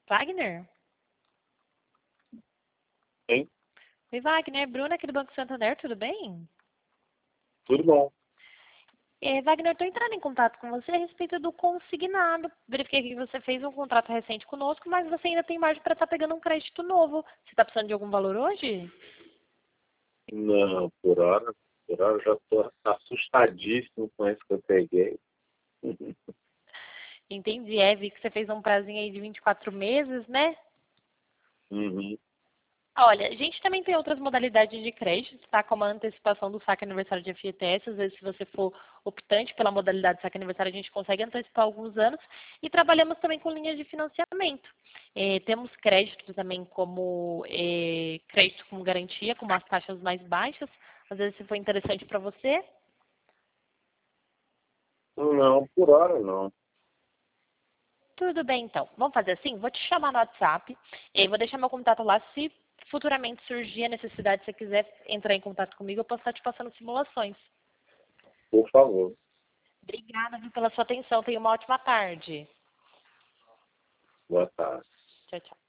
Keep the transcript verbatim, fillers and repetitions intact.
Wagner? Hein? Oi, Wagner. Bruna aqui do Banco Santander, tudo bem? Tudo bom. É, Wagner, eu estou entrando em contato com você a respeito do consignado. Verifiquei que você fez um contrato recente conosco, mas você ainda tem margem para estar pegando um crédito novo. Você está precisando de algum valor hoje? Não, por hora, por hora eu já estou assustadíssimo com esse que eu peguei. Entendi, é, vi que você fez um prazinho aí de vinte e quatro meses, né? Uhum. Olha, a gente também tem outras modalidades de crédito, tá? Como a antecipação do saque aniversário de F G T S. Às vezes, se você for optante pela modalidade de saque aniversário, a gente consegue antecipar alguns anos. E trabalhamos também com linhas de financiamento. Eh, temos crédito também como eh, crédito com garantia, com umas taxas mais baixas. Às vezes, se for interessante para você. Não, por hora não. Tudo bem, então. Vamos fazer assim? Vou te chamar no WhatsApp. E vou deixar meu contato lá. Se futuramente surgir a necessidade, se você quiser entrar em contato comigo, eu posso estar te passando simulações. Por favor. Obrigada, viu, pela sua atenção. Tenha uma ótima tarde. Boa tarde. Tchau, tchau.